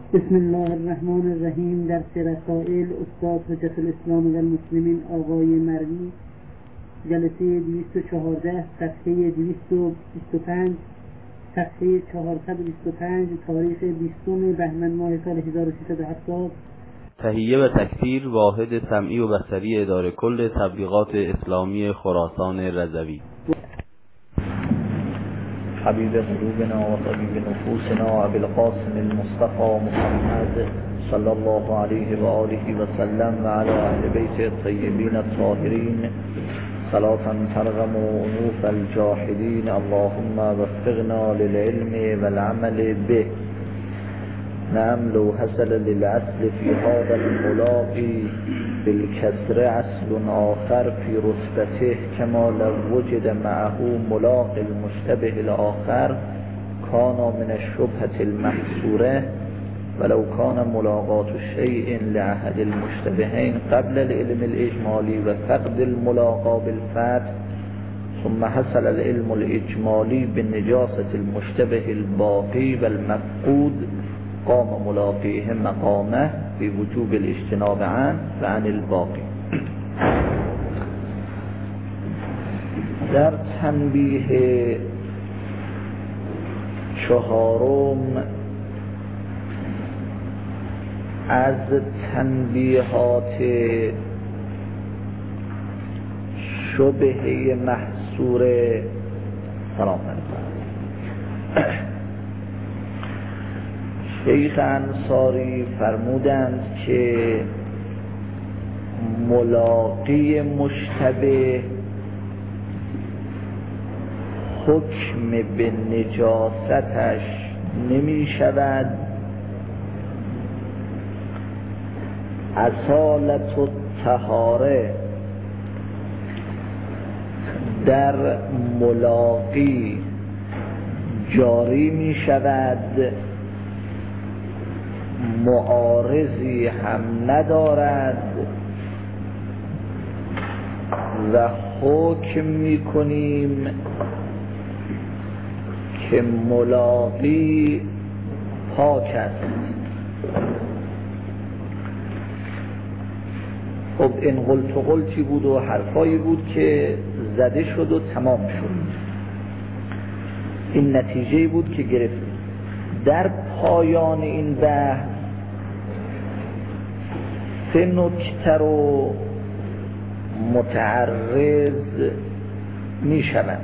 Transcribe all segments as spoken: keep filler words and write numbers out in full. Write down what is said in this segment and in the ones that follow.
بسم الله الرحمن الرحیم. در رسائل استاد حجت الاسلام و المسلمین آقای مروی، جلسه دویست و چهارده، صفحه دویست و بیست و پنج، صفحه چهارصد و بیست و پنج، تاریخ بیستم بهمن ماه سال هزار و سیصد و هفتاد. تهیه و تکثیر واحد سمعی و بصری اداره کل تبلیغات اسلامی خراسان رضوی. حبیب قلوبنا و طبیب نفوسنا ابی القاسم المصطفى محمد صلی الله علیه و آله و سلم و علی اهل بیت الطیبین الطاهرین صلاة ترغم انوف الجاحدین. اللهم وفقنا للعلم والعمل به. نعم لو حصل للأصل في هذا الملاقي بالكسر أصل آخر في رتبته كما لو وجد معه ملاق المشتبه الآخر كان من الشبهة المحصورة، ولو كان ملاقات شيء لأحد المشتبهين قبل العلم الإجمالي وفقد الملاقى بالفتح ثم حصل العلم الإجمالي بالنجاسة المشتبه الباقي والمفقود قام ملاقيه مقامه بوجوب الاجتناب عنه و عن الباقی. در تنبیه چهارم از تنبیهات شبهه محصور سلام علیکم شیخ انصاری فرمودند که ملاقی مشتبه حکم به نجاستش نمی شود، اصالت و طهاره در ملاقی جاری می شود، معارضی هم ندارد و حکم می کنیم که ملاقی پاک است. خب این قلت و قلتی بود و حرفایی بود که زده شد و تمام شد. این نتیجه بود که گرفتیم. در پایان این بحث سه نکته رو متعرض می شوند.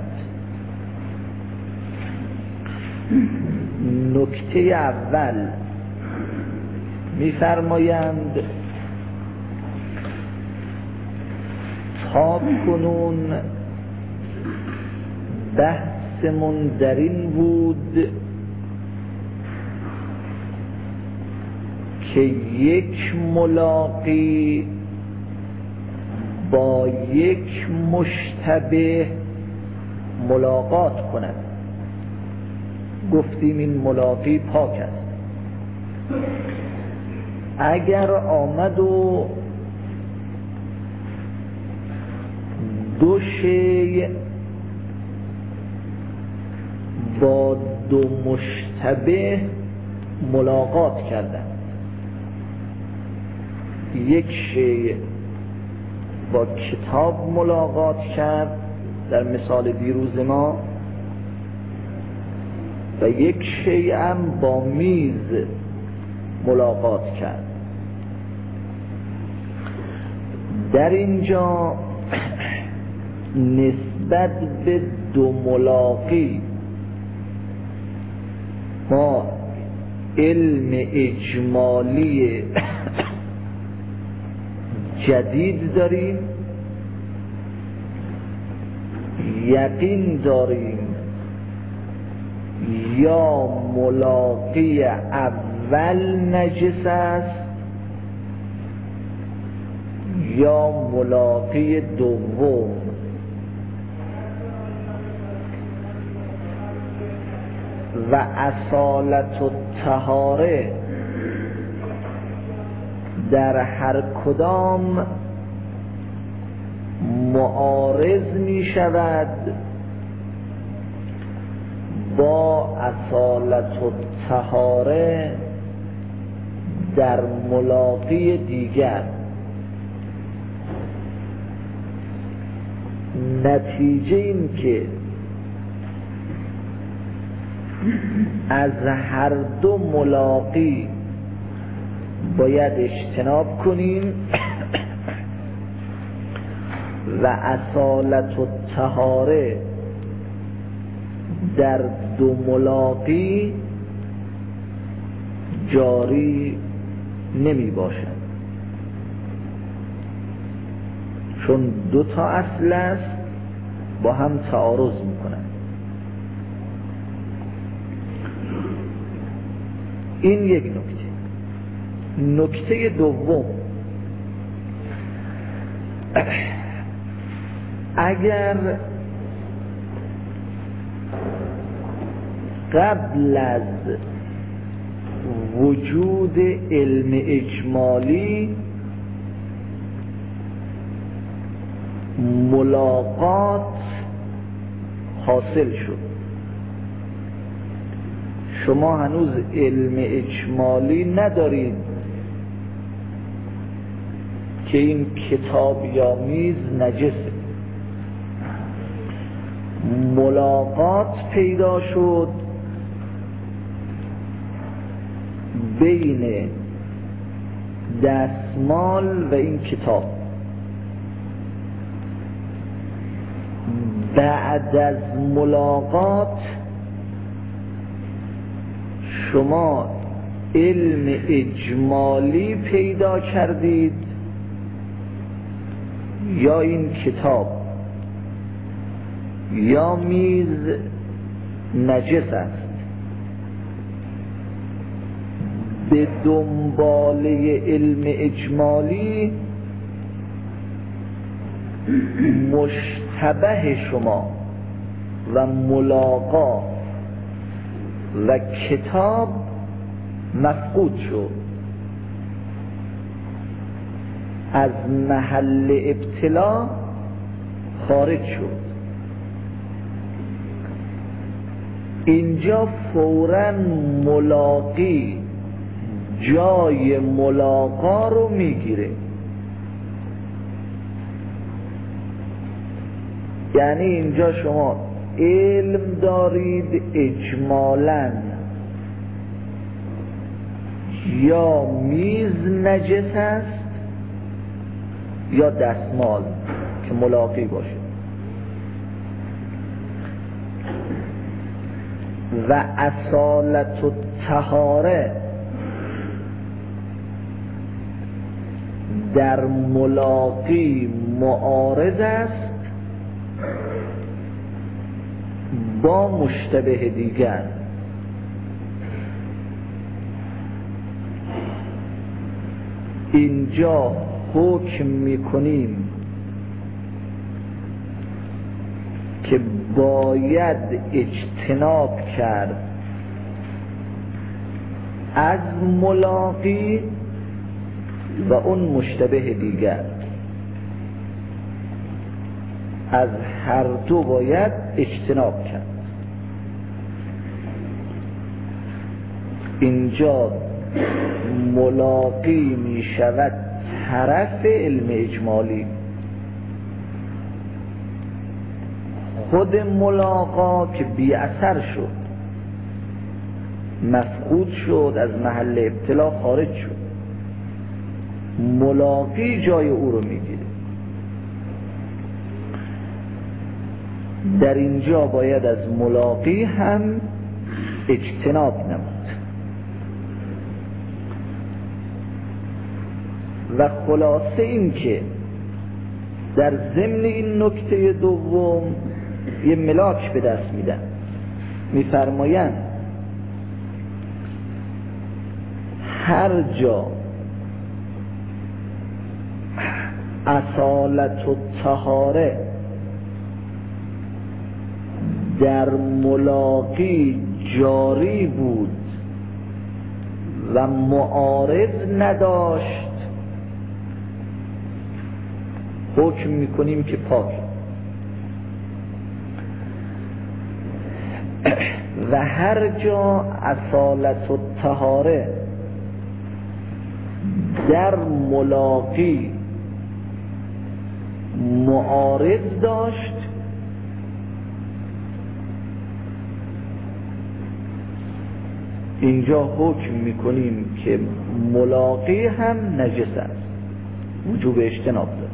نکته اول می فرمایند تا کنون بحثمون در این بود که یک ملاقی با یک مشتبه ملاقات کند. گفتیم این ملاقی پاک است. اگر آمد و دو شیء با دو مشتبه ملاقات کردند، یک شیء با کتاب ملاقات کرد در مثال دیروز ما و یک شیء هم با میز ملاقات کرد. در اینجا نسبت به دو ملاقی ما علم اجمالی جدید داریم، یقین داریم یا ملاقی اول نجس است یا ملاقی دوم. و اصالت و طهاره در هر کدام معارض می شود با اصالت و طهاره در ملاقی دیگر نتیجه این که از هر دو ملاقی باید اجتناب کنیم و اصالت و طهاره در دو ملاقی جاری نمی باشد، چون دو تا اصل است با هم تعارض می کنند. این یک نکته. نکته دوم، اگر قبل از وجود علم اجمالی ملاقات حاصل شد، شما هنوز علم اجمالی ندارید که این کتاب یا میز نجسه، ملاقات پیدا شد بین دستمال و این کتاب. بعد از ملاقات شما علم اجمالی پیدا کردید یا این کتاب یا میز نجس است. به دنباله علم اجمالی مشتبه شما و ملاقا و کتاب مفقود شد، از محل ابتلا خارج شد. اینجا فوراً ملاقی جای ملاقا رو میگیره، یعنی اینجا شما علم دارید اجمالاً یا میز نجس است یا دستمال که ملاقی باشه و اصالت و طهاره در ملاقی معارض است با مشتبه دیگر. اینجا حکم میکنیم که باید اجتناب کرد از ملاقی و اون مشتبه دیگر، از هر دو باید اجتناب کرد. اینجا ملاقی می شود طرف علم اجمالی، خود ملاقا که بی اثر شد، مفقود شد، از محل ابتلا خارج شد، ملاقی جای او رو میگیره. در اینجا باید از ملاقی هم اجتناب نمود. و خلاصه این که در ضمن این نکته دوم یه ملاک به دست میدن، میفرمایند هر جا اصالت و طهاره در ملاقی جاری بود و معارض نداشت، حکم میکنیم که پاک. و هر جا اصالت و طهاره در ملاقی معارض داشت، اینجا حکم میکنیم که ملاقی هم نجس است، وجوب اجتناب داره،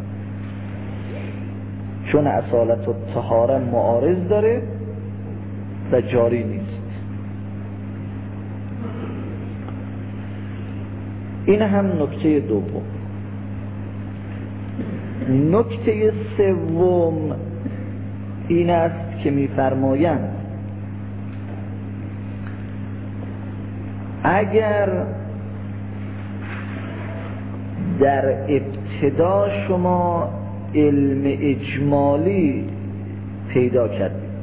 چون اصالت و طهاره معارض داره و جاری نیست. این هم نکته دوم. نکته سوم این است که می‌فرمایند اگر در ابتدا شما علم اجمالی پیدا کردید،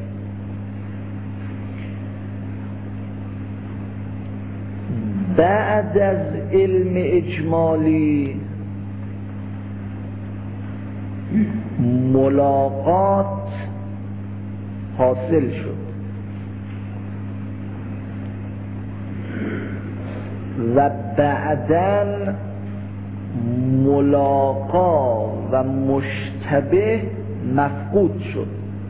بعد از علم اجمالی ملاقات حاصل شد و بعداً ملاقا و مشتبه مفقود شد.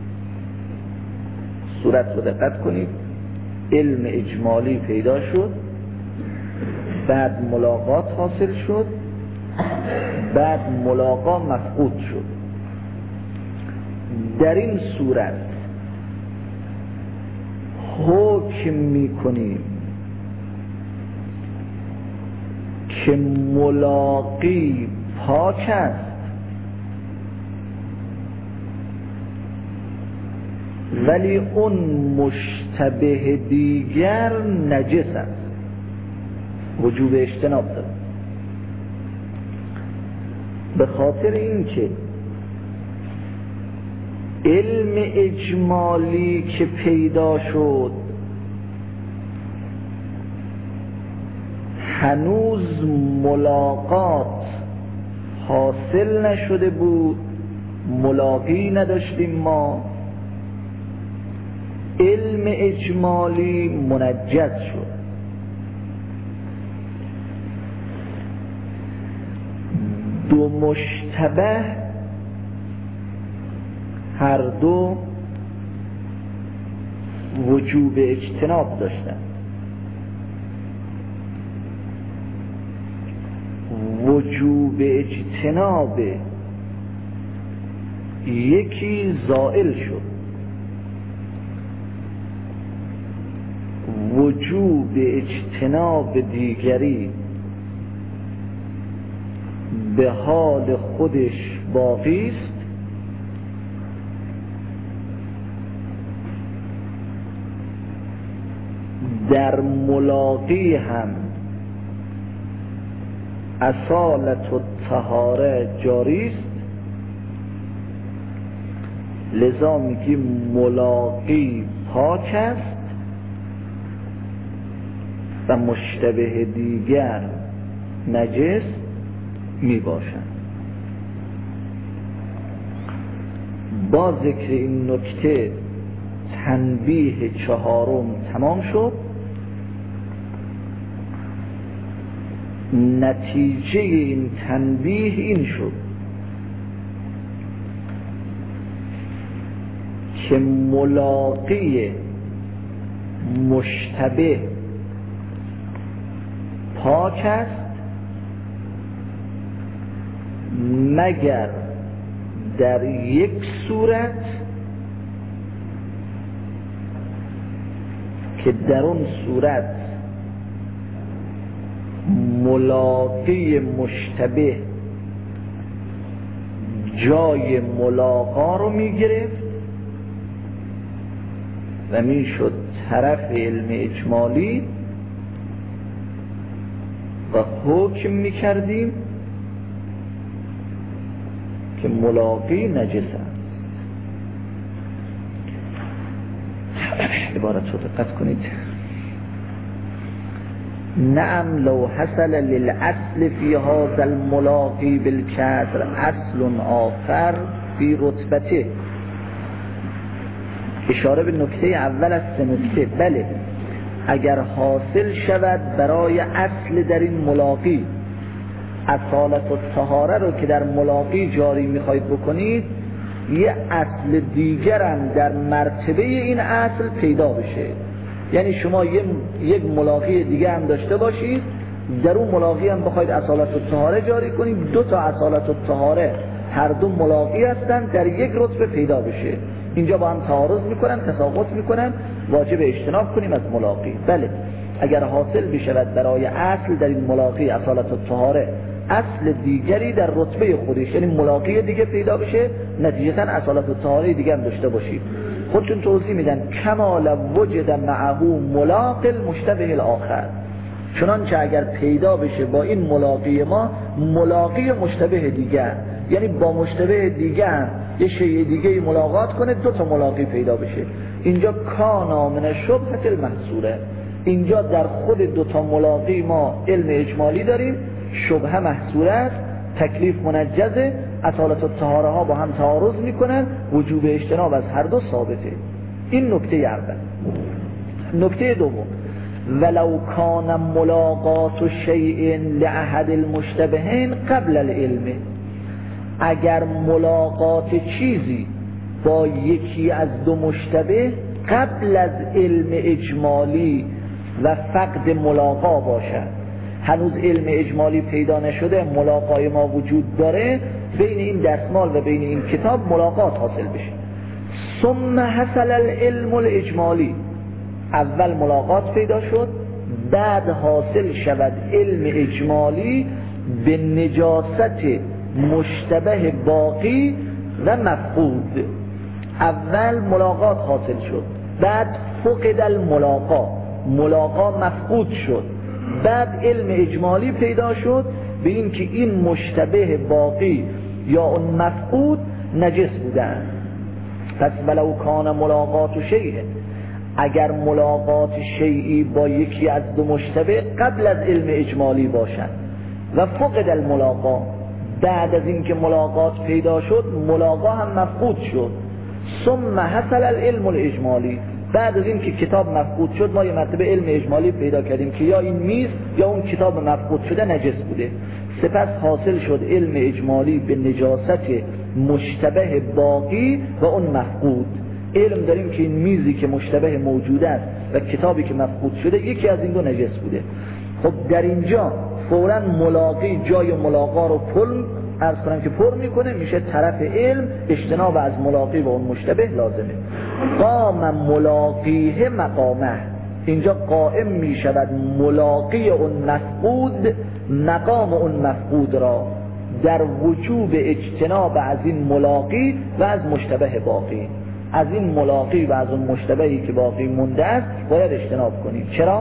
صورت رو دقت کنید، علم اجمالی پیدا شد، بعد ملاقات حاصل شد، بعد ملاقا مفقود شد. در این صورت حکم میکنیم که ملاقی پاک است ولی اون مشتبه دیگر نجس است، وجوب اجتناب داره. به خاطر اینکه علم اجمالی که پیدا شد هنوز ملاقات حاصل نشده بود، ملاقی نداشتیم ما، علم اجمالی منجز شد. دو مشتبه هر دو وجوب اجتناب داشتن، وجوب اجتناب یکی زائل شد، وجوب اجتناب دیگری به حال خودش باقی است. در ملاقی هم اصالت و طهاره جاری است، لذا میگیم ملاقی پاک است و مشتبه دیگر نجس می باشند. با ذکر این نکته تنبیه چهارم تمام شد. نتیجه این تنبیه این شد که ملاقی مشتبه پاک است مگر در یک صورت که در اون صورت ملاقی مشتبه جای ملاقا رو می گرفت و می شد طرف علم اجمالی و حکم می کردیم که ملاقی نجس است. عبارت رو دقت کنید. نعم لو حصل للأصل في هذا الملاقي بالكسر اصل آخر في رتبته. اشاره به نکته اول از سه نکته. بله، اگر حاصل شود برای اصل در این ملاقی اصالت الطهاره رو که در ملاقی جاری میخواید بکنید، یه اصل دیگرم در مرتبه این اصل پیدا بشه. یعنی شما یه یک ملاقی دیگه هم داشته باشید، در اون ملاقی هم بخواید اصالت الطهاره جاری کنید، دو تا اصالت الطهاره هر دو ملاقی هستن، در یک رتبه پیدا بشه. اینجا با هم تعارض میکنن، تساقط میکنن، واجب اجتناب کنیم از ملاقی. بله اگر حاصل بشود برای اصل در این ملاقی اصالت الطهاره اصل دیگری در رتبه خودش، یعنی ملاقی دیگه پیدا بشه، نتیجتا اصالت الطهاره دیگه هم داشته باشید. خودتون توضیح میدن کما لو وجد معه ملاق المشتبه الاخر، چنانچه اگر پیدا بشه با این ملاقی ما ملاقی مشتبه دیگه، یعنی با مشتبه دیگه یه شیء دیگه ملاقات کنه، دو تا ملاقی پیدا بشه. اینجا کانا من شبهه المحصوره، اینجا در خود دو تا ملاقی ما علم اجمالی داریم، شبهه محصوره است، تکلیف منجزه، اصالت الطهاره ها با هم تعارض میکنن، وجوب اجتناب از هر دو ثابته. این نکته اول. نکته دوم، ولو کان ملاقات شیء لاحد المشتبهین قبل العلم، اگر ملاقات چیزی با یکی از دو مشتبه قبل از علم اجمالی و فقد ملاقا باشد، هنوز علم اجمالی پیدا نشده، ملاقای ما وجود داره، بین این دستمال و بین این کتاب ملاقات حاصل بشه. ثم حصل العلم الاجمالی، اول ملاقات پیدا شد، بعد حاصل شود علم اجمالی به نجاست مشتبه باقی و مفقود. اول ملاقات حاصل شد، بعد فقد الملاقا، ملاقا مفقود شد، بعد علم اجمالی پیدا شد به این که این مشتبه باقی یا اون مفقود نجس بودن. پس ولو کان ملاقات شیء، اگر ملاقات شیئی با یکی از دو مشتبه قبل از علم اجمالی باشد و فقد الملاقا، بعد از اینکه ملاقات پیدا شد ملاقا هم مفقود شد، ثم حصل العلم الاجمالی، بعد از این که کتاب مفقود شد ما یه مرتبه علم اجمالی پیدا کردیم که یا این میز یا اون کتاب مفقود شده نجس بوده، سپس حاصل شد علم اجمالی به نجاست مشتبه باقی و اون مفقود. علم داریم که این میزی که مشتبه موجود است و کتابی که مفقود شده یکی از این دو نجس بوده. خب در اینجا فوراً ملاقی جای ملاقا رو پر عرض کنم که پر میکنه، میشه طرف علم، اجتناب از ملاقی و اون مشتبه لازمه. قام ملاقیه مقامه، اینجا قائم میشود ملاقی اون مفقود مقام اون مفقود را در وجوب اجتناب از این ملاقی و از مشتبه باقی. از این ملاقی و از اون مشتبهی که باقی مونده است باید اجتناب کنید. چرا؟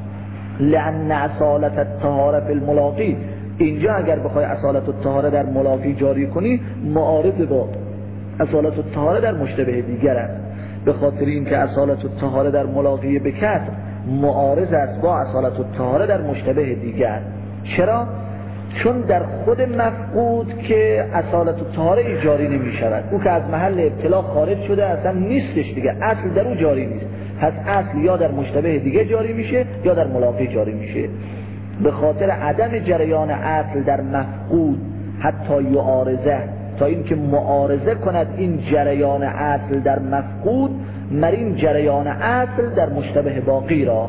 لأن اصالت الطهاره فی الملاقی، اینجا اگر بخوای اصالت الطهاره در ملاقی جاری کنی معارض با اصالت الطهاره در مشتبه دیگر است، به خاطر اینکه اصالت الطهاره در ملاقی به کسر معارض است با اصالت الطهاره در مشتبه دیگر. چرا؟ چون در خود مفقود که اصالت الطهاره جاری نمی شود، او که از محل ابتلا خارج شده اصلا نیستش دیگه، اصل در او جاری نیست، پس اصل یا در مشتبه دیگه جاری میشه یا در ملاقی جاری میشه. به خاطر عدم جریان اصل در مفقود حتی یعارضه، تا اینکه معارضه کند این جریان اصل در مفقود مر این جریان اصل در مشتبه باقی را.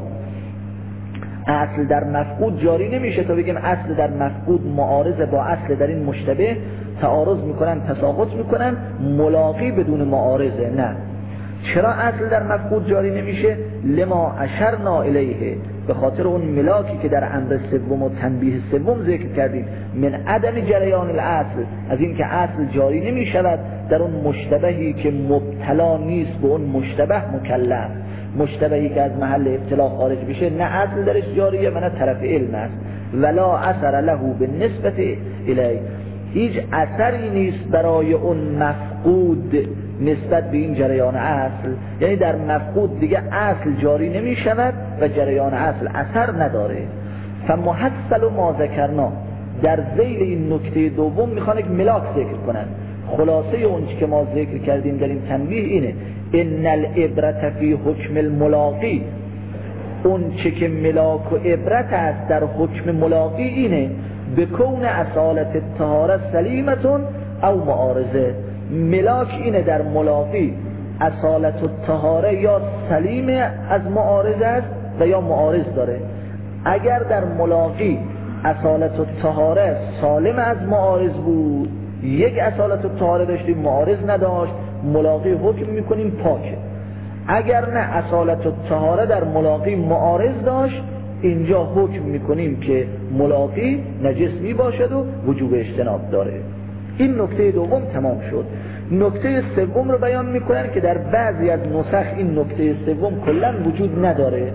اصل در مفقود جاری نمیشه تا بگیم اصل در مفقود معارضه با اصل در این مشتبه، تعارض میکنن، تساقط میکنن، ملاقی بدون معارضه. نه، چرا اصل در مفقود جاری نمیشه؟ لما اشرنا الیه، به خاطر اون ملاکی که در امر سوم و تنبیه سوم ذکر کردیم، من عدم جریان الاصل، از این که اصل جاری نمی شود در اون مشتبهی که مبتلا نیست به اون مشتبه مکلف، مشتبهی که از محل ابتلا خارج بشه نه اصل درش جاریه و نه طرف علم است. ولا اثر له بالنسبه الیه، هیچ اثری نیست برای اون مفقود نسبت به این جریان اصل، یعنی در مفقود دیگه اصل جاری نمی شود و جریان اصل اثر نداره. فمحصل ما ذکرنا، در ذیل این نکته دوم میخوان یک ملاک ذکر کنن. خلاصه اون که ما ذکر کردیم در این تنبیه اینه، ان العبرة فی حکم الملاقی، اون چه که ملاک و عبرت است در حکم ملاقی اینه به کون اصالت الطهاره سلیمتون او معارضه. ملاک اینه در ملاقی اصالت الطهاره یا سلیم از معارض است و یا معارض داره. اگر در ملاقی اصالت الطهاره سالم از معارض بود، یک اصالت الطهاره داشتیم معارض نداشت، ملاقی حکم میکنیم پاکه. اگر نه اصالت الطهاره در ملاقی معارض داشت، اینجا حکم میکنیم که ملاقی نجس می باشد و وجوب اجتناب داره. این نکته دوم تمام شد. نکته سوم رو بیان میکنن که در بعضی از نسخ این نکته سوم کلا وجود نداره،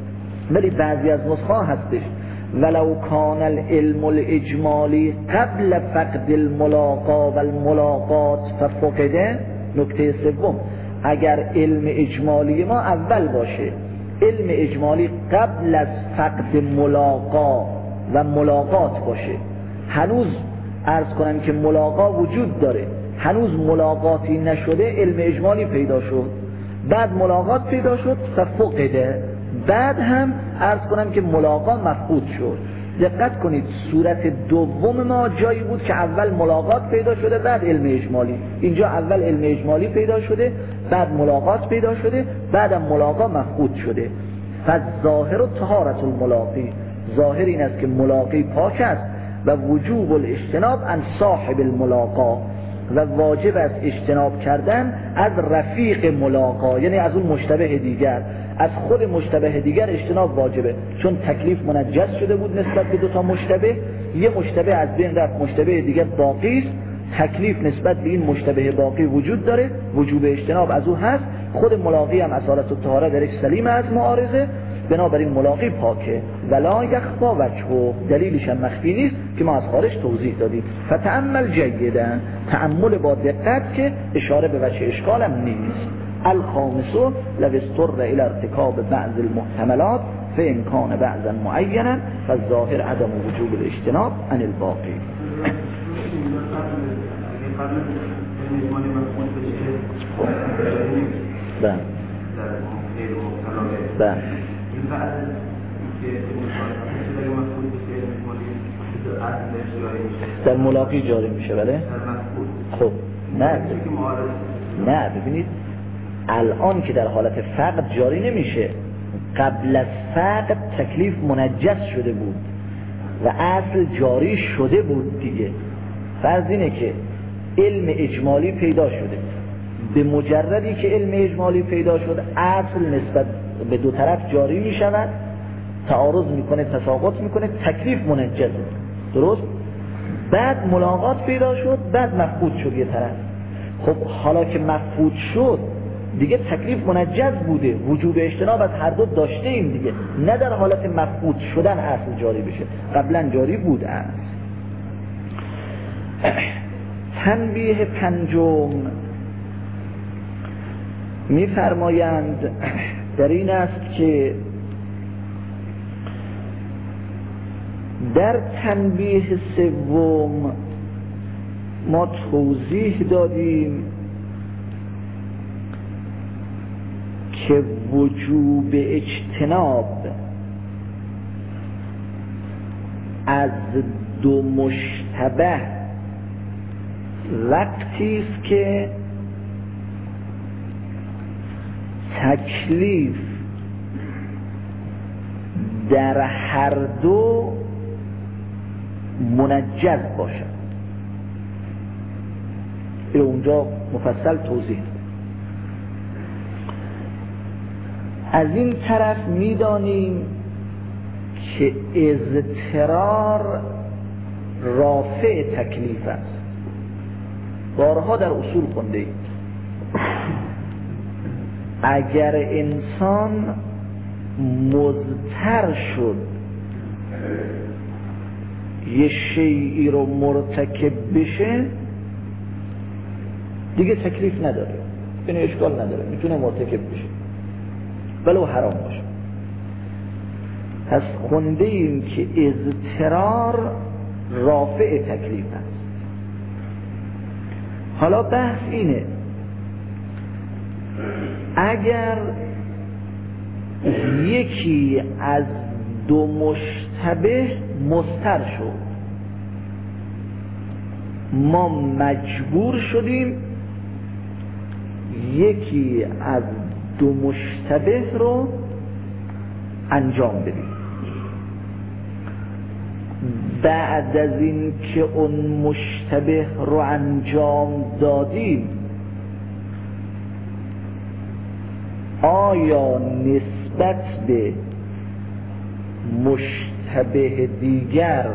ولی بعضی از نسخه هستش. ولو کان العلم الاجمالی قبل فقد الملاقا و الملاقات ففقده. نکته سوم، اگر علم اجمالی ما اول باشه، علم اجمالی قبل از فقد ملاقا و ملاقات باشه، هنوز عرض کنم که ملاقا وجود داره، هنوز ملاقاتی نشده، علم اجمالی پیدا شد، بعد ملاقات پیدا شد ففقده، بعد هم عرض کنم که ملاقا مفقود شد. دقت کنید، صورت دوم ما جایی بود که اول ملاقات پیدا شده بعد علم اجمالی. اینجا اول علم اجمالی پیدا شده بعد ملاقات پیدا شده بعدم ملاقا مفقود شده. فالظاهر طهارت الملاقی، ظاهر این است که ملاقی پاک است و وجوب الاجتناب عن صاحب الملاقا، و واجب است اجتناب کردن از رفیق ملاقا، یعنی از اون مشتبه دیگر. از خود مشتبه دیگر اجتناب واجبه، چون تکلیف منجس شده بود نسبت به دو تا مشتبه، یه مشتبه از بین رفت، مشتبه دیگر باقی است، تکلیف نسبت به این مشتبه باقی وجود داره، وجوب اجتناب از او هست. خود ملاقی هم اصالت الطهاره در یک سلیم از معارضه، بنابراین ملاقی پاکه. ولا یخفا وجهه، دلیلش هم مخفی نیست که ما از خارج توضیح دادیم. فتأمل جیدا، تأمل با دقت که اشاره به وجه اشکال هم نیست. الخامس لو استر الى ارتکاب بعض المحتملات فان کان بعضا معینا فالظاهر عدم وجوب الاجتناب عن الباقی. بله بله در ملاقی جاری میشه. بله خب نه نه ببینید، الان که در حالت فقد جاری نمیشه، قبل از فقد تکلیف منجس شده بود و اصل جاری شده بود دیگه. فرض اینه که علم اجمالی پیدا شده، به مجردی که علم اجمالی پیدا شد اصل نسبت به دو طرف جاری می شود، تعارض میکنه، تساقط میکنه، تکلیف منجزه، درست؟ بعد ملاقات پیدا شد، بعد مفقود شد یه طرف. خب حالا که مفقود شد دیگه تکلیف منجز بوده، وجوب اجتناب از هر دو داشته ایم دیگه، نه در حالت مفقود شدن اصل جاری بشه، قبلا جاری بود اصل. تنبیه پنجم می‌فرمایند در این است که در تنبیه سوم ما توضیح دادیم که وجوب اجتناب از دو مشتبه وقتی است که تکلیف در هر دو منجز باشد. این اونجا مفصل توضیح. از این طرف میدانیم که اضطرار رافع تکلیف است. بارها در اصول خونده اید اگر انسان مضطر شد یه شیئی رو مرتکب بشه دیگه تکلیف نداره، یعنی اشکال نداره، میتونه مرتکب بشه ولو حرام باشه. پس خونده ایم که اضطرار رافع تکلیف است. حالا بحث اینه اگر یکی از دو مشتبه مضطر شد، ما مجبور شدیم یکی از دو مشتبه رو انجام بدیم. بعد از این که اون مشتبه رو انجام دادیم، آیا نسبت به مشتبه دیگر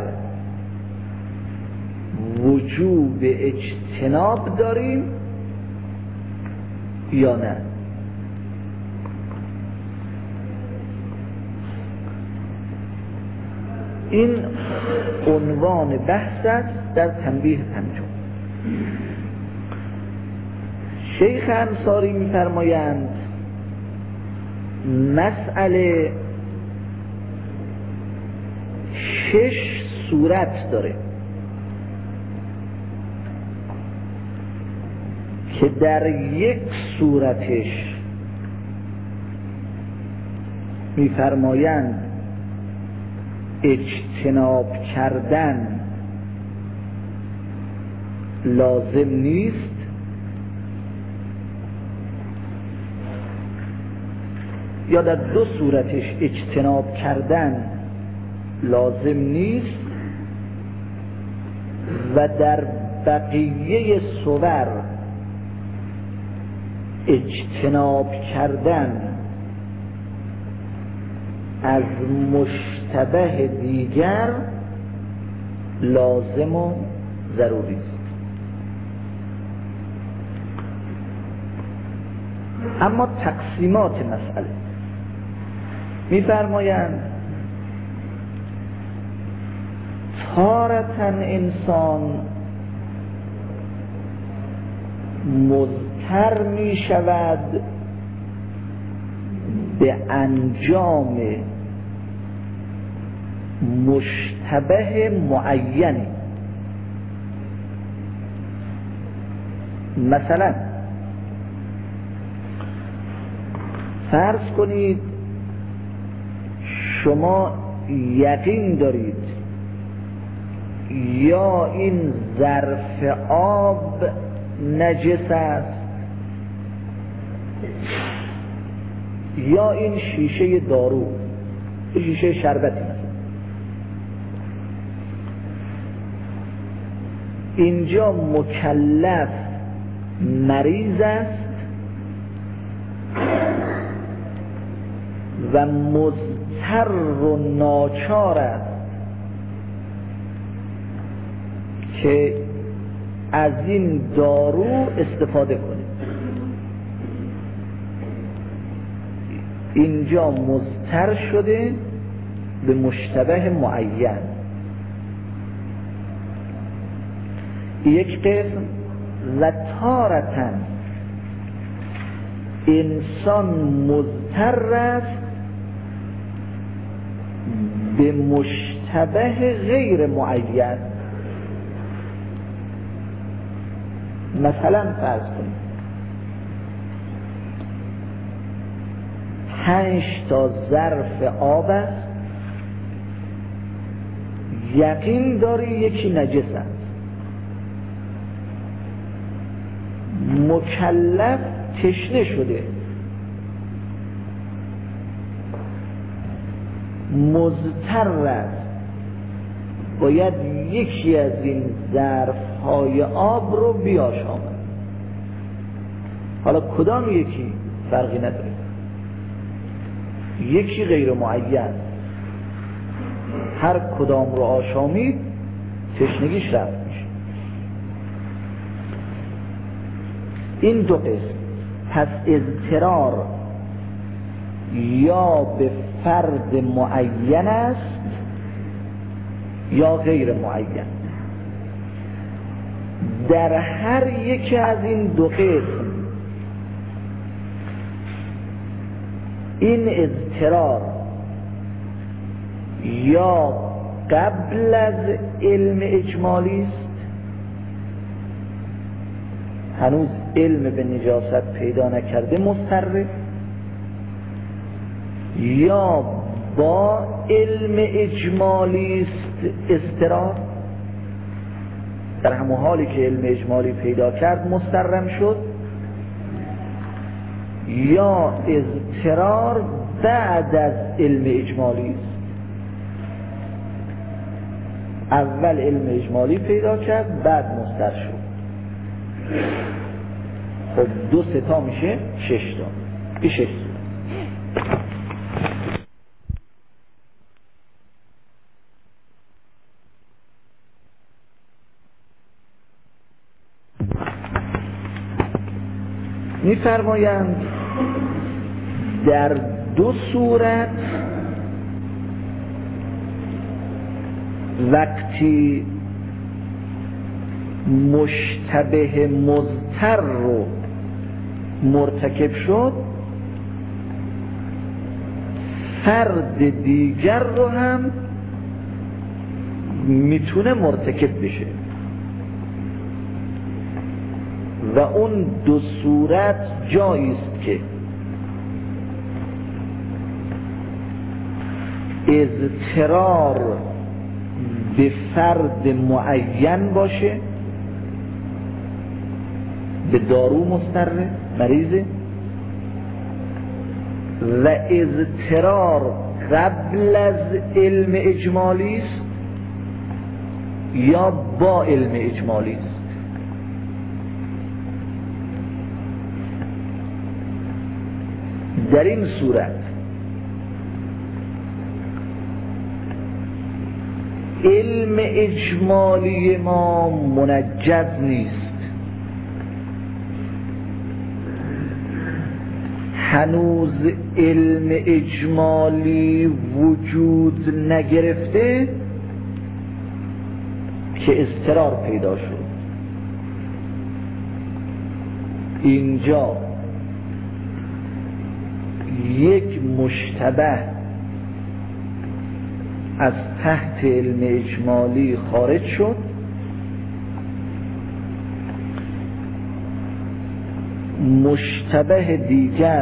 وجوب اجتناب داریم یا نه؟ این عنوان بحث است در تنبیه پنجم. شیخ انصاری می‌فرمایند مسئله شش صورت داره که در یک صورتش می‌فرمایند اجتناب کردن لازم نیست، یا در دو صورتش اجتناب کردن لازم نیست و در بقیه صور اجتناب کردن از مشتبه دیگر لازم و ضروری است. اما تقسیمات مسئله می‌فرمایند تارةً انسان مضطر می شود به انجام مشتبه معینی. مثلا فرض کنید شما یقین دارید یا این ظرف آب نجس است یا این شیشه دارو، شیشه شربتی مثلا، اینجا مکلف مریض است و مضطر و ناچار است که از این دارو استفاده کنه. اینجا مضطر شده به مشتبه معین. یک قسم. و تارةً انسان مضطر است به مشتبه غیر معین. مثلا فرض کنید پنج تا ظرف آب است، یقین داری یکی نجس است، مکلف تشنه شده، مضطر است باید یکی از این ظرف‌های آب رو بیاشامد. حالا کدام یکی فرقی نداره، یکی غیر معین، هر کدام رو آشامید تشنگیش رفت میشه. این دو قسم. پس اضطرار یا به فرد معین است یا غیر معین. در هر یک از این دو قسم این اضطرار یا قبل از علم اجمالی است، هنوز علم به نجاست پیدا نکرده مضطره، یا با علم اجمالی است اضطرار. در همون حالی که علم اجمالی پیدا کرد مسترم شد، یا اضطرار بعد از علم اجمالی است. اول علم اجمالی پیدا کرد بعد مستر شد. خب دو سه تا میشه شش تا. این شش تا. می‌فرمایند در دو صورت وقتی مشتبه مضطر رو مرتکب شد، فرد دیگر رو هم میتونه مرتکب بشه و اون دو صورت جایی است که اضطرار به فرد معین باشه، به دارو مضطره، مریضه، و اضطرار قبل از علم اجمالی است یا با علم اجمالی است. در این صورت علم اجمالی ما منجز نیست، هنوز علم اجمالی وجود نگرفته که اضطرار پیدا شد. اینجا یک مشتبه از تحت علم اجمالی خارج شد، مشتبه دیگر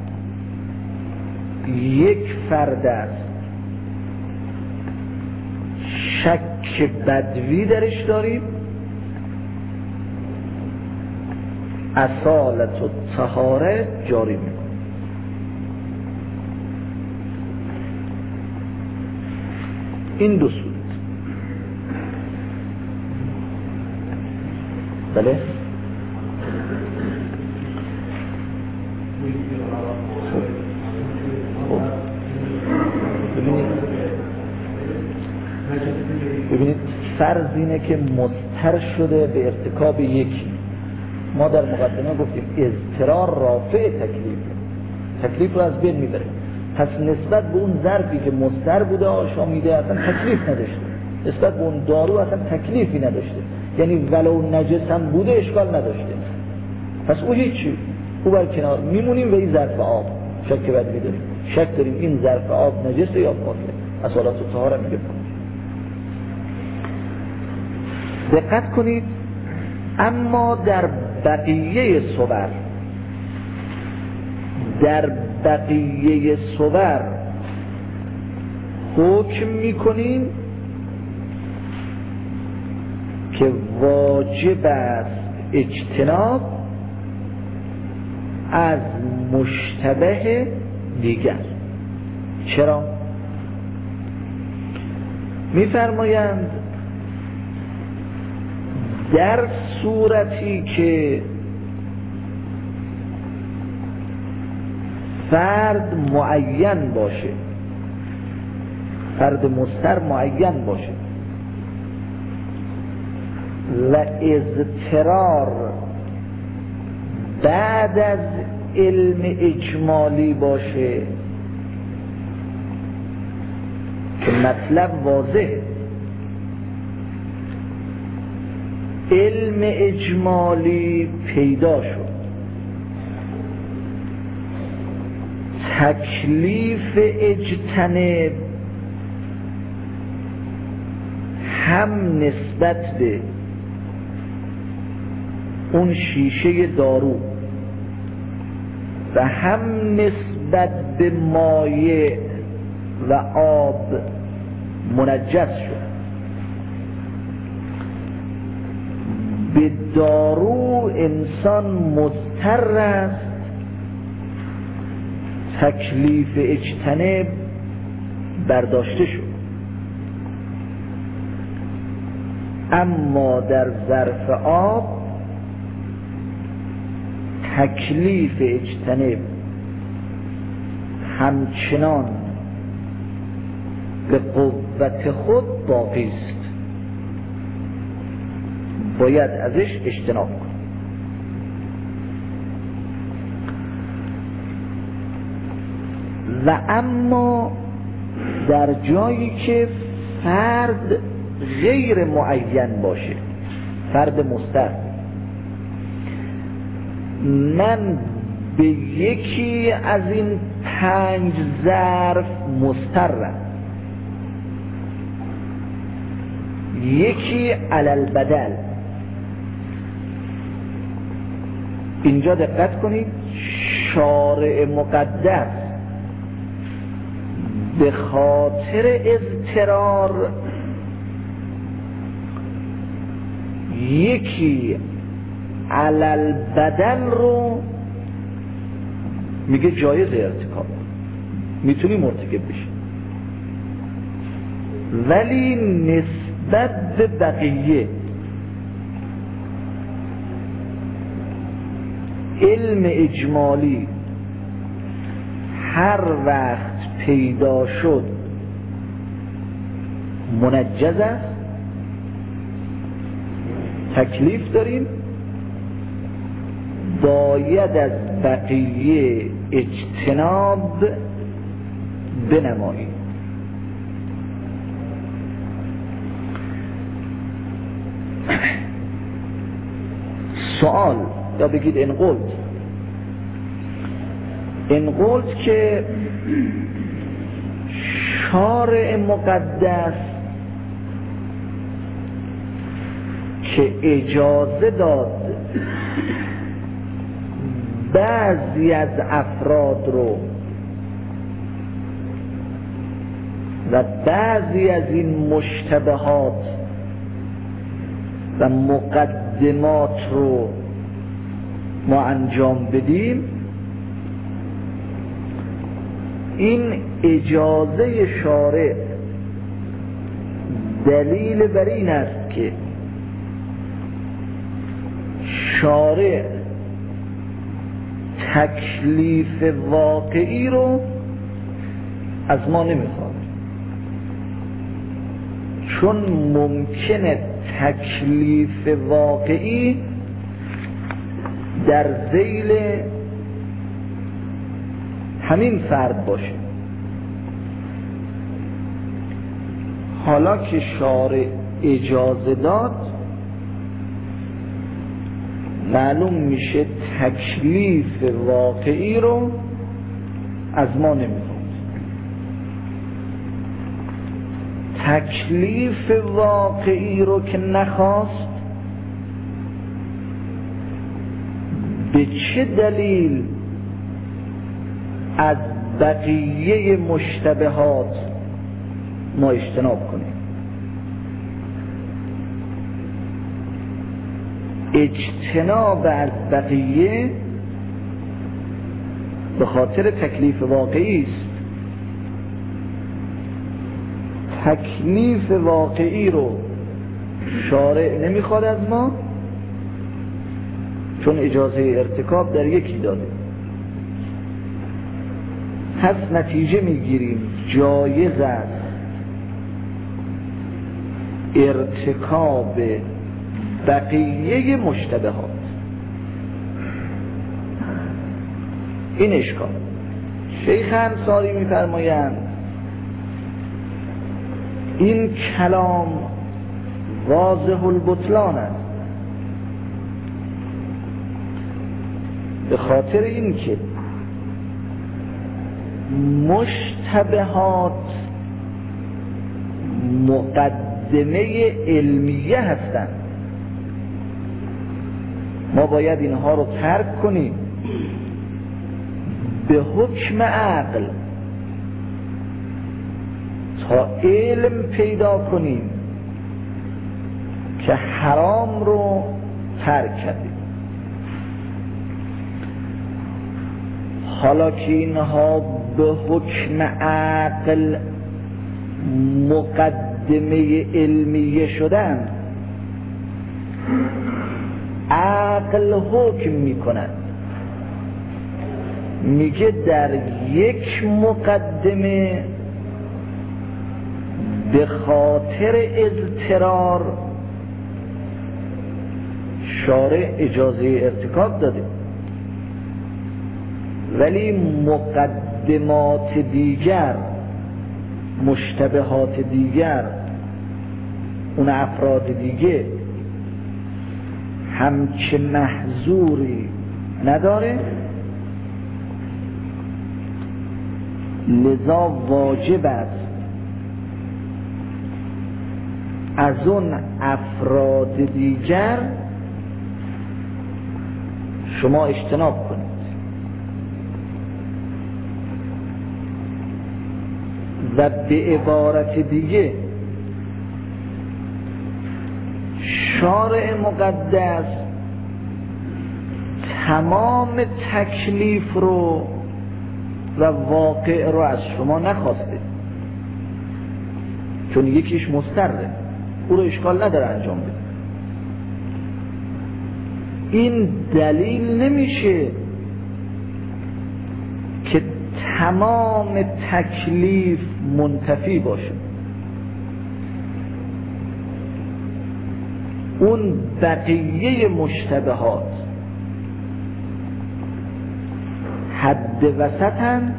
یک فرد است، شک بدوی درش داریم، اصالت و طهارت جاری میکنیم. این دو صورت. بله؟ خب ببینید ببینید فرض اینه که مضطر شده به ارتکاب یکی. ما در مقدمه گفتیم اضطرار رافع تکلیف، تکلیف رو از بین میبره. پس نسبت به اون ظرفی که مضطر بوده آشامیده اصلا تکلیف نداشته، نسبت به اون دارو اصلا تکلیفی نداشته، یعنی ولو نجس هم بوده اشکال نداشته. پس او هیچی، او بر کنار میمونیم و این ظرف آب شک که بدوی داریم، شک داریم این ظرف آب نجسه یا پاکه، اصالت و طهارت میگه پاک. دقت کنید. اما در بقیه صور در بقیه صور حکم میکنیم که واجب است اجتناب از مشتبه دیگر. چرا؟ میفرمایند در صورتی که فرد معین باشه، فرد مضطر معین باشه و اضطرار بعد از علم اجمالی باشه که مطلب واضحه، علم اجمالی پیدا شد، تکلیف اجتناب هم نسبت به اون شیشه دارو و هم نسبت به مایع و آب منجس شد. به دارو انسان مضطر است، تکلیف اجتناب برداشته شد. اما در ظرف آب تکلیف اجتناب همچنان به قوت خود باقی است، باید ازش اجتناب کن. و اما در جایی که فرد غیر معین باشه، فرد مضطر، من به یکی از این پنج ظرف مضطرم، یکی علل بدل. اینجا دقت کنید، شارع مقدس به خاطر اضطرار یکی علل بدل رو میگه جایز ارتکاب، میتونی مرتکب بشی، ولی نسبت به بقیه علم اجمالی هر وقت پیدا شد منجز است، تکلیف داریم، باید از بقیه اجتناب بنماییم. سوال یا بگید انقلت انقلت که شارع مقدس که اجازه داد بعضی از افراد رو و بعضی از این مشتبهات و مقدمات رو ما انجام بدیم، این اجازه شارع دلیل بر این است که شارع تکلیف واقعی رو از ما نمیخواد، چون ممکنه تکلیف واقعی در ذیل همین فرد باشه. حالا که شارع اجازه داد، معلوم میشه تکلیف واقعی رو از ما نمیخواد. تکلیف واقعی رو که نخواست، به چه دلیل از بقیه مشتبهات ما اجتناب کنیم؟ اجتناب از بقیه به خاطر تکلیف واقعی است. تکلیف واقعی رو شارع نمیخواد از ما، چون اجازه ارتکاب در یکی داده. پس نتیجه میگیریم جایز است ارتکاب بقیه مشتبهات. این اشکال. شیخ انصاری میفرمایند این کلام واضح البطلان است، به خاطر اینکه مشتبهات مقدمه علمیه هستند. ما باید اینها رو ترک کنیم به حکم عقل تا علم پیدا کنیم که حرام رو ترک کردید. حالا که اینها به حکم عقل مقدمه علمیه شدن، عقل حکم میکند، میگه در یک مقدمه به خاطر اضطرار شارع اجازه ارتکاب داده، ولی مقدمات دیگر، مشتبهات دیگر، اون افراد دیگه همچه محظوری نداره، لذا واجب است از اون افراد دیگر شما اجتناب کنید و به عبارت دیگه شارع مقدس تمام تکلیف رو و واقع رو از شما نخواسته، چون یکیش مضطره، او رو اشکال نداره انجام بده. این دلیل نمیشه که تمام تکلیف منتفی باشه. اون بقیه مشتبهات حد وسطن،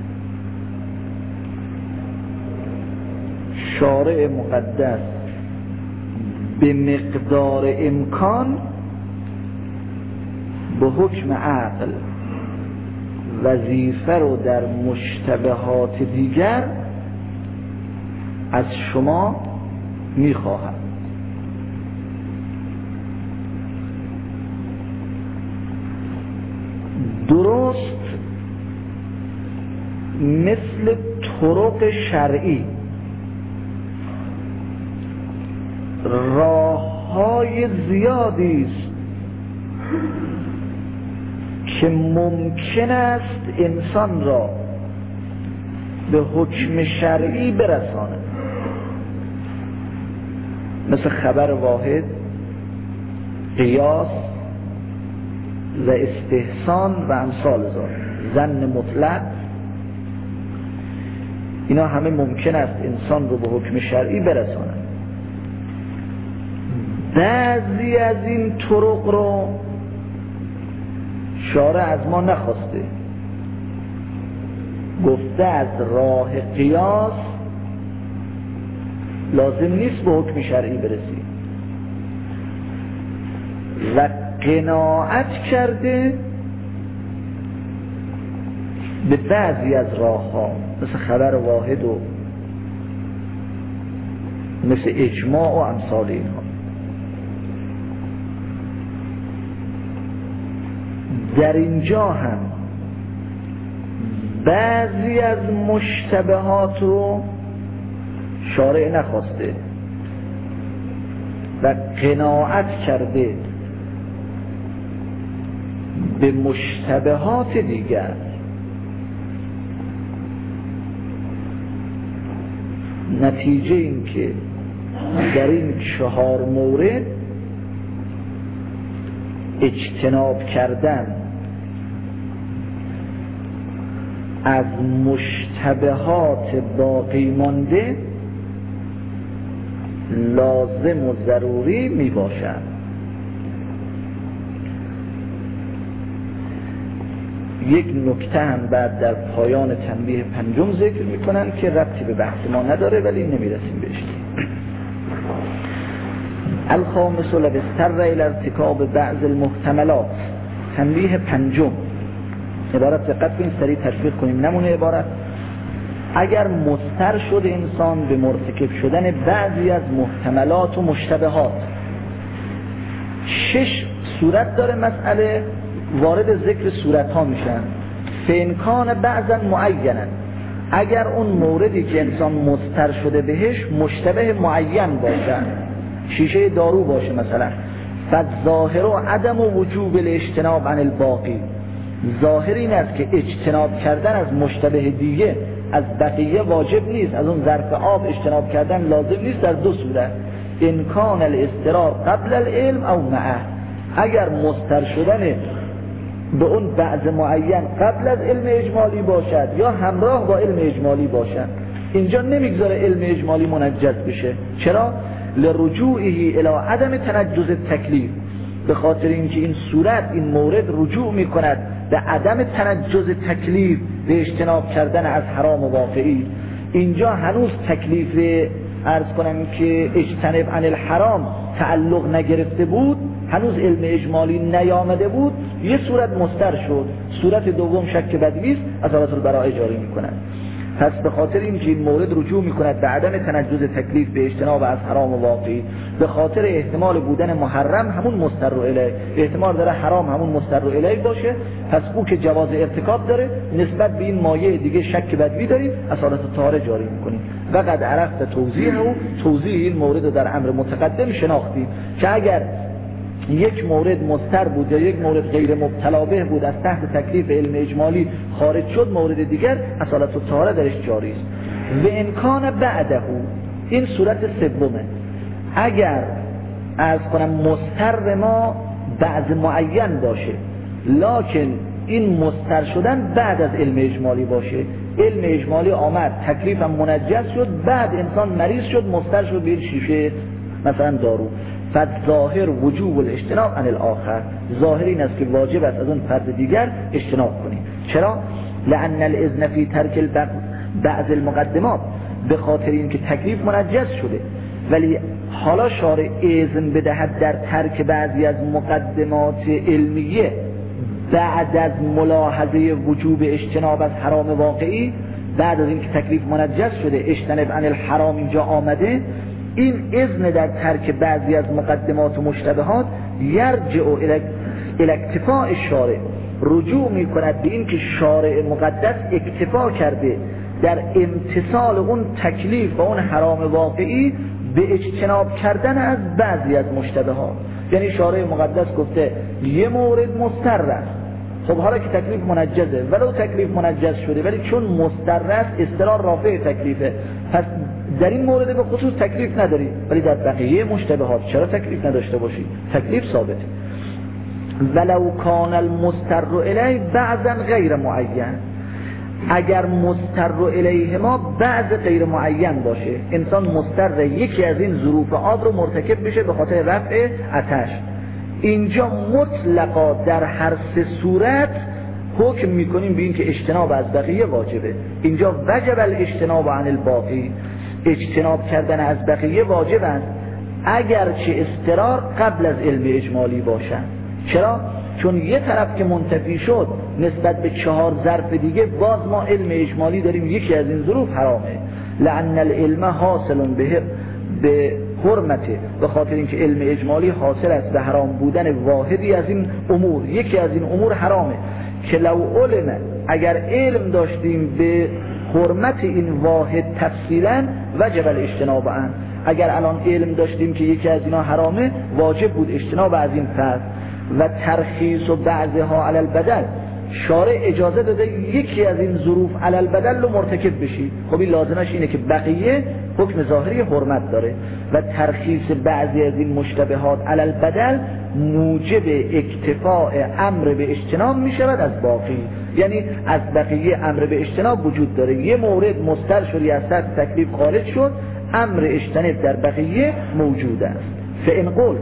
شارع مقدس به مقدار امکان به حکم عقل وظیفه رو در مشتبهات دیگر از شما میخواهد. درست مثل طرق شرعی، راه‌های زیادی است که ممکن است انسان را به حکم شرعی برساند، مثل خبر واحد، قیاس و استحسان و امثال ذلک، ظن مطلق. اینا همه ممکن است انسان رو به حکم شرعی برساند. بعضی از این طرق رو شارع از ما نخواسته، گفته از راه قیاس لازم نیست به حکم شرعی برسی و قناعت کرده به بعضی از راه ها، مثل خبر واحد و مثل اجماع و امثال اینها. در اینجا هم بعضی از مشتبهات رو شارع نخواسته و قناعت کرده به مشتبهات دیگر. نتیجه این که در این چهار مورد اجتناب کردن از مشتبهات باقی مانده لازم و ضروری می باشد. یک نکته هم بعد در پایان تنبیه پنجم ذکر می کنن که ربطی به بحث ما نداره ولی نمی رسیم بهش. الخامس لبستر الى ارتکاب بعض المحتملات. تنبیه پنجم، عبارت دقت کنید سریع تشویق کنیم نمونه عبارت. اگر مضطر شد انسان به مرتکب شدن بعضی از محتملات و مشتبهات، شش صورت داره مسئله، وارد ذکر صورت ها میشن. فانکان بعضا معینا، اگر اون موردی که انسان مضطر شده بهش مشتبه معین باشه، شیشه دارو باشه مثلا، فالظاهر عدم وجوب الاجتناب عن الباقی، ظاهر این است که اجتناب کردن از مشتبه دیگه از بقیه واجب نیست، از اون ظرف آب اجتناب کردن لازم نیست در دو صورت: امکان الاضطرار قبل العلم او معه، اگر مضطر شدن به اون بعض معین قبل از علم اجمالی باشد یا همراه با علم اجمالی باشد. اینجا نمیگذاره علم اجمالی منجز بشه. چرا؟ لرجوعه الی عدم تنجز التکلیف، به خاطر اینکه این صورت این مورد رجوع میکند به عدم تنجز تکلیف، به اجتناب کردن از حرام واقعی. اینجا هنوز تکلیف عرض کنم که اجتناب عن الحرام تعلق نگرفته بود، هنوز علم اجمالی نیامده بود، یه صورت مستر شد، صورت دوم شک بدوی است، اصالت البراءه جاری میکند. پس به خاطر اینکه این مورد رجوع میکند به عدم تنجز تکلیف، به اجتناب از حرام واقعی، به خاطر احتمال بودن محرم همون مستر الیه، احتمال داره حرام همون مستر الیه باشه، پس او که جواز ارتکاب داره نسبت به این مایه دیگه شک بدوی داریم، اصالت الطهاره جاری میکنیم. و قد عرفت توضیح او، توضیح این مورد در امر متقدم شناختیم که اگر یک مورد مستر بود یا یک مورد غیر مبتلا به بود از تحت تکلیف علم اجمالی خارج شد، مورد دیگر اصالت الطهاره درش جاری است. و امکان بعده، این صورت سومه، اگر عرض کنم مستر ما بعض معین باشه لکن این مستر شدن بعد از علم اجمالی باشه، علم اجمالی آمد تکلیف هم منجز شد، بعد انسان مریض شد مستر شد به شیشه مثلا دارو، فالظاهر وجوب الاجتناب عن الاخر، ظاهر این است که واجب است از اون فرد دیگر اجتناب کنیم. چرا؟ لان الاذن فی ترک بعض المقدمات، به خاطر اینکه تکلیف منجز شده ولی حالا شارع اذن بدهد در ترک بعضی از مقدمات علمیه بعد از ملاحظه وجوب اجتناب از حرام واقعی، بعد از اینکه تکلیف منجز شده اجتناب عن الحرام اینجا آمده، این اذن در ترک بعضی از مقدمات و مشتبهات یرجع الی اکتفاء شارع، رجوع می کند به این که شارع مقدس اکتفا کرده در امتصال اون تکلیف و اون حرام واقعی به اجتناب کردن از بعضی از مشتبهات. یعنی شارع مقدس گفته یه مورد مستر است، خب حالا که تکلیف منجزه، ولو تکلیف منجز شده ولی چون مستر است استقرار رافع تکلیفه، پس در این مورد به خصوص تکلیف نداری، ولی در بقیه مشتبهات چرا تکلیف نداشته باشی؟ تکلیف ثابته. ولو کان المستر الیه بعضا غیر معین، اگر مستر الیه ما بعض غیر معین باشه، انسان مستر یکی از این ظروف آب رو مرتکب بشه به خاطر رفع آتش، اینجا مطلقا در هر سه صورت حکم میکنیم به این که اجتناب از بقیه واجبه. اینجا وجب الاجتناب عن الباقی، اجتناب کردن از بقیه واجب است اگرچه اضطرار قبل از علم اجمالی باشن. چرا؟ چون یه طرف که منتفی شد نسبت به چهار ظرف دیگه باز ما علم اجمالی داریم یکی از این ظروف حرامه، لأن العلم حاصل به به حرمته، به خاطر اینکه علم اجمالی حاصل است به حرام بودن واحدی از این امور، یکی از این امور حرامه که لو علم، اگر علم داشتیم به حرمت این واحد تفصیلا وجب الاجتناب عنه، اگر الان علم داشتیم که یکی از اینا حرامه واجب بود اجتناب از این فرد. و ترخیص و بعضها علی البدل، شارع اجازه داده یکی از این ظروف علی البدل رو مرتکب بشی، خب این لازمش اینه که بقیه حکم ظاهری حرمت داره. و ترخیص بعضی از این مشتبهات علی البدل موجب اکتفاء امر به اجتناب می شود از باقی، یعنی از بقیه امر به اجتناب وجود داره، یه مورد مستر شدی از سطح تکلیف خارج شد، امر اجتناب در بقیه موجود است. فان قلت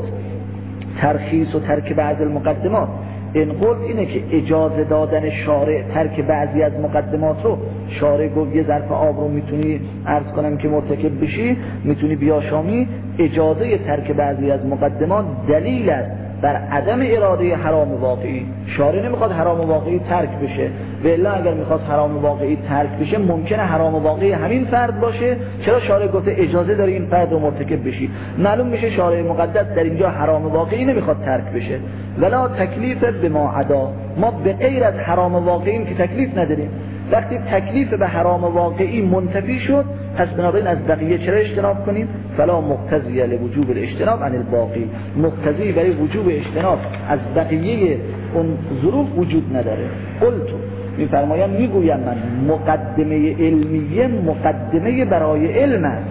ترخیص و ترک بعض المقدمات، این قول اینه که اجازه دادن شارع ترک بعضی از مقدمات رو، شارع گفت یه ظرف آب رو میتونی عرض کنم که مرتکب بشی، میتونی بیاشامی، اجازه ترک بعضی از مقدمات دلیل است بر عدم اراده حرام واقعی. شارع نمیخواد حرام واقعی ترک بشه، و الا اگر میخواد حرام واقعی ترک بشه ممکنه حرام واقعی همین فرد باشه. چرا شارع گفته اجازه داری این فرد رو مرتکب بشی؟ معلوم میشه شارع مقدس در اینجا حرام واقعی نمیخواد ترک بشه. ولا تکلیف به ما عدا، ما به غیر از حرام واقعی که تکلیف نداریم. وقتی تکلیف به حرام واقعی منتفی شد، پس بنابراین از بقیه چرا اجتناب کنیم؟ فلا مقتضی لوجوب الاجتناب عن الباقی، مقتضی برای وجوب اجتناب از بقیه اون ظروف وجود نداره. قلتو میفرمایم میگویم من مقدمه علمیه مقدمه برای علم است.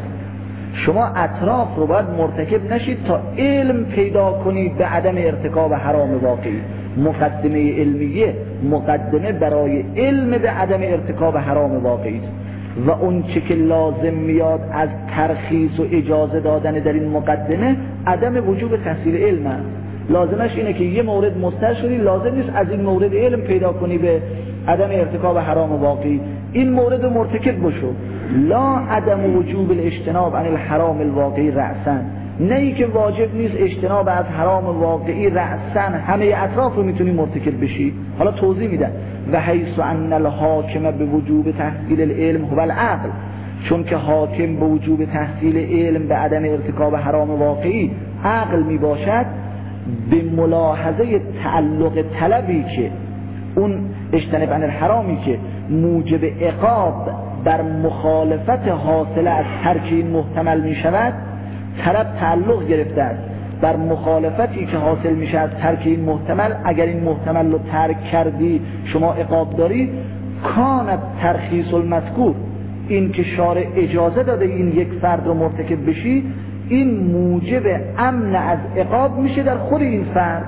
شما اطراف رو باید مرتکب نشید تا علم پیدا کنید به عدم ارتکاب حرام واقعی. مقدمه علمیه مقدمه برای علم به عدم ارتکاب حرام واقعی است و اون چه که لازم میاد از ترخیص و اجازه دادن در این مقدمه عدم وجوب تحصیل علم است. لازمش اینه که یه مورد مستر شدی، لازم نیست از این مورد علم پیدا کنی به عدم ارتکاب حرام واقعی. این مورد مرتکب بشو. لا عدم وجوب الاجتناب عن الحرام الواقعی رأسا، نه ای که واجب نیست اجتناب از حرام واقعی رأسا، همه اطراف رو میتونی مرتکب بشی. حالا توضیح میدن و حیث ان الحاکم به وجوب تحصیل العلم هو العقل، چون که حاکم به وجوب تحصیل علم به عدم ارتکاب حرام واقعی عقل میباشد، به ملاحظه تعلق طلبی که اون اجتناب عن الحرامی که موجب عقاب بر مخالفت حاصله از ترک این محتمل می شود، طلب تعلق گرفته است بر مخالفتی که حاصل میشه از ترک این محتمل. اگر این محتمل رو ترک کردی شما عقاب داری. کانت ترخیص المذکور، این که شارع اجازه داده این یک فرد رو مرتکب بشی، این موجب امن از عقاب میشه در خود این فرد.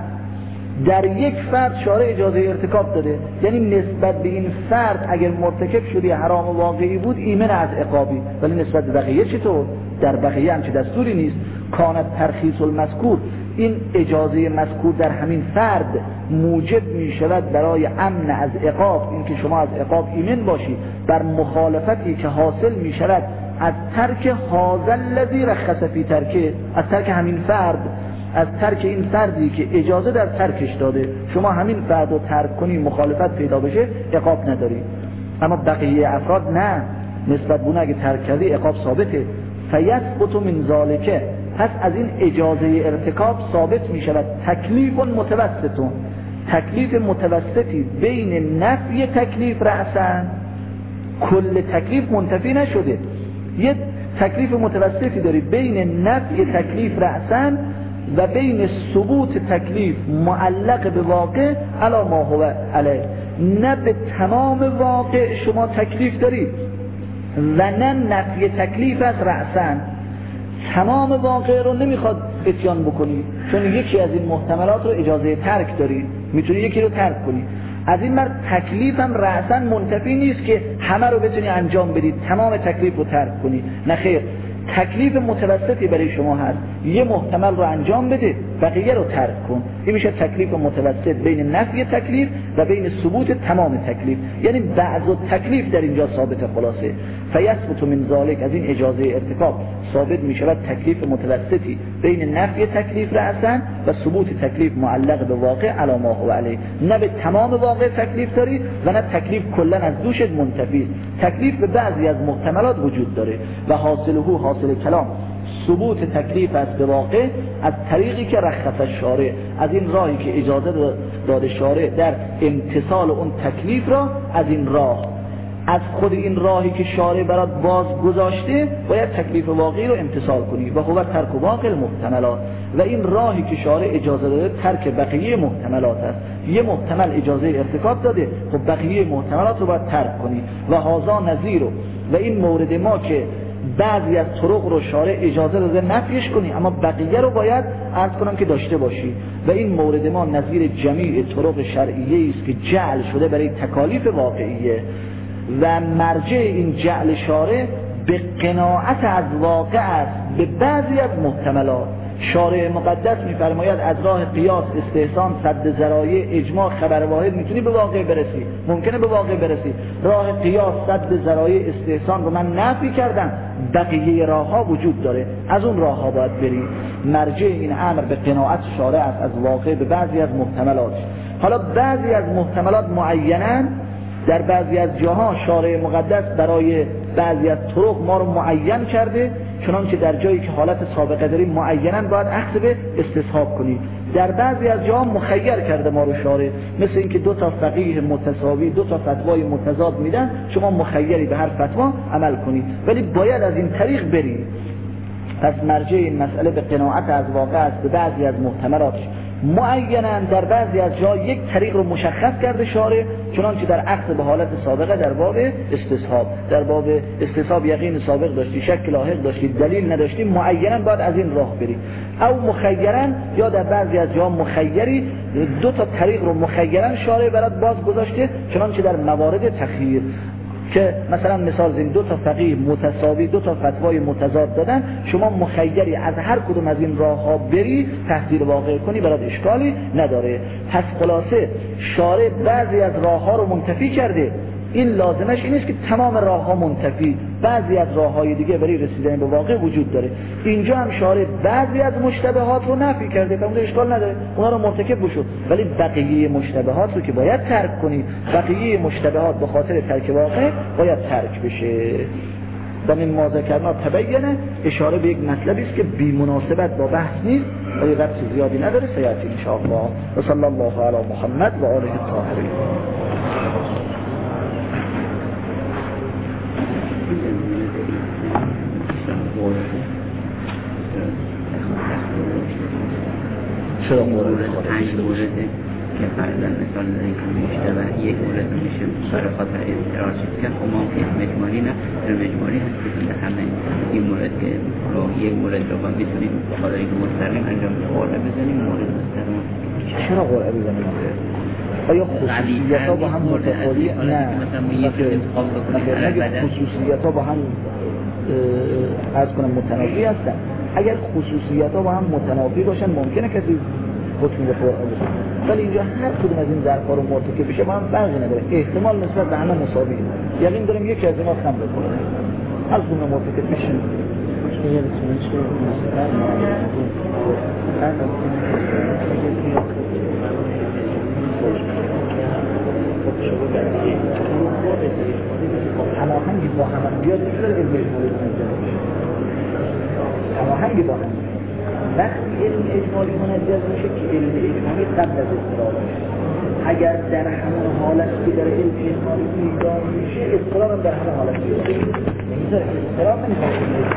در یک فرد شارع اجازه ارتکاب داده، یعنی نسبت به این فرد اگر مرتکب شدی حرام واقعی بود ایمن از عقابی، ولی نسبت به بقیه چطور؟ در بقیه هم چه دستوری نیست. کانت ترخیص المذکور، این اجازه مذکور در همین فرد موجب می شود برای امن از عقاب، این که شما از عقاب ایمن باشی بر مخالفتی که حاصل می شود از ترک هذا الذی رخص فی ترکه، از ترک همین فرد، از ترک این فردی که اجازه در ترکش داده. شما همین فرد رو ترک کنی مخالفت پیدا بشه عقاب نداری، اما بقیه افراد نه، نسبت به اون اگه ترک کردی عقاب ثابته. فیثبت من ذالکه، پس از این اجازه ارتکاب ثابت می شود تکلیف متوسطون، تکلیف متوسطی بین نفی تکلیف رأسا، کل تکلیف منتفی نشده، یه تکلیف متوسطی داری بین نفی تکلیف رأسا و بین ثبوت تکلیف معلق به واقع علی ما هو علیه. نه به تمام واقع شما تکلیف دارید و نه نفی تکلیف از رأسا. تمام واقع رو نمیخواد اتیان بکنی، چون یکی از این محتملات رو اجازه ترک داری، میتونی یکی رو ترک کنی. از این بر تکلیف هم رأسا منتفی نیست که همه رو بتونی انجام بدید، تمام تکلیف رو ترک کنی. نه خیر، تکلیف متوسطی برای شما هست، یه محتمل رو انجام بده بقیه رو ترک کن. این میشه تکلیف متوسط بین نفی تکلیف و بین ثبوت تمام تکلیف، یعنی بعض تکلیف در اینجا ثابت. خلاصه فیثبت من ذالک، از این اجازه ارتکاب ثابت می شود تکلیف متوسطی بین نفی تکلیف رأسا و ثبوت تکلیف معلق به واقع علی ما هو علیه. نه به تمام واقع تکلیف داری و نه تکلیف کلا از دوشت منتفی. تکلیف به بعضی از محتملات وجود داره و حاصله حاصل کلام ثبوت تکلیف است به واقع از طریقی که رخص شارع، از این راهی که اجازه داده شارع در امتصال اون تکلیف را، از این راه، از خود این راهی که شارع برات باز گذاشته باید تکلیف واقعی رو امتصال کنی و هو ترک واقع المحتملات. و این راهی که شارع اجازه داده ترک بقیه محتملات است. یه محتمل اجازه ارتکاب داده، خب بقیه محتملات رو باید ترک کنی. و هذا نظیر، و این مورد ما که بعضی از طرق رو شارع اجازه داده نفیش کنی اما بقیه رو باید عرض کنم که داشته باشی. و این مورد ما نظیر جمیع طرق شرعیه است که جعل شده برای تکالیف واقعیه و مرجع این جعل شارع به قناعت از واقع است به بعضی از محتملات. شارع مقدس میفرماید از راه قیاس، استحسان، سد ذرایع، اجماع، خبر واحد میتونی به واقع برسی، ممکنه به واقع برسی. راه قیاس، سد ذرایع، استحسان رو من نفی کردم، بقیه راه ها وجود داره، از اون راه ها باید بری. مرجع این امر به قناعت شارع است از واقع به بعضی از محتملات. حالا بعضی از محتملات معینن، در بعضی از جاها شارع مقدس برای بعضی از طرق ما رو معین کرده چنانچه در جایی که حالت سابقه داریم معیناً باید اخذ به استصحاب کنیم. در بعضی از جاها مخیر کرده ما رو شارع، مثل اینکه دو تا فقیه متساوی دو تا فتوای متضاد میدن، شما مخیری به هر فتوا عمل کنید، ولی باید از این طریق برید. پس مرجع این مسئله به قناعت از واقع است. به بعضی از محتملاتش معیناً در بعضی از جا یک طریق رو مشخص کرده شارع، چنانچه در اخذ به حالت سابقه در باب استصحاب، در باب استصحاب یقین سابق داشتی، شک لاحق داشتی، دلیل نداشتی، معیناً باید از این راه بری. او مخیراً، یا در بعضی از جا مخیری، دو تا طریق رو مخیراً شارع برات باز گذاشته، چنانچه در موارد تخییر که مثلا مثال زین دو تا فقیه متساوی دو تا فتوای متضاد دادن، شما مخیری از هر کدوم از این راه ها بری تحصیل واقع کنی، برات اشکالی نداره. پس خلاصه شارع بعضی از راه ها رو منتفی کرده، این لازمش این است که تمام راه ها منتفی، بعضی از راه های دیگه برای رسیدن به واقع وجود داره. اینجا هم شارع بعضی از مشتبهات رو نفی کرده، اون اشکال نداره، اونا رو مرتکب بشو، ولی بقیه مشتبهات رو که باید ترک کنی، بقیه مشتبهات به خاطر ترک واقع باید ترک بشه. و من ما ذکرنا تبینه، اشاره به یک مطلبی است که بی مناسبت با بحث نیست ولی ربط زیادی نداره، سیاتی ان شاء الله. و صلی الله علی محمد و آله الطاهرین. چرا مورد پنج مورده که فرضاً مثال داریم که میشه و یک مورد میشه برای خاطر اضطرار چیز که خب ممکن مجموعی نه، در مجموعی هست که در همه این مورد که رو یک مورد رو با میتونیم بخاطر اینکه مستقیم انجام قرعه بزنیم، مورد مستقیم چرا قرعه بزنیم؟ آیا خصوصیت ها با هم متفاوتی؟ نه، خصوصیت ها با هم عرض کنم متنافی هستن. اگر خصوصیت ها با هم متنافی باشن ممکنه کسی حکم به قرعه بزنه، ولی اینجا هر کدوم از این ظرفا رو مرتکب بشه با هم فرقی نداره، احتمال نسبت به همه مساویه. یقین داریم یکی از اینا خم بکنه، هر کدوم مرتکب بشه. هماهنگی با هم بیاد میشه علم اجمالی منجز هماهنگی با هم. وقتی علم اجمالی منجز میشه که علم اجمالی قبل از اضطراب میشه. اگر در همون حالت که در علم اجمالی ایجاد میشه، اضطراب هم در همون حالت ایجاد میشه. نمیذاره اضطراب نمیشه.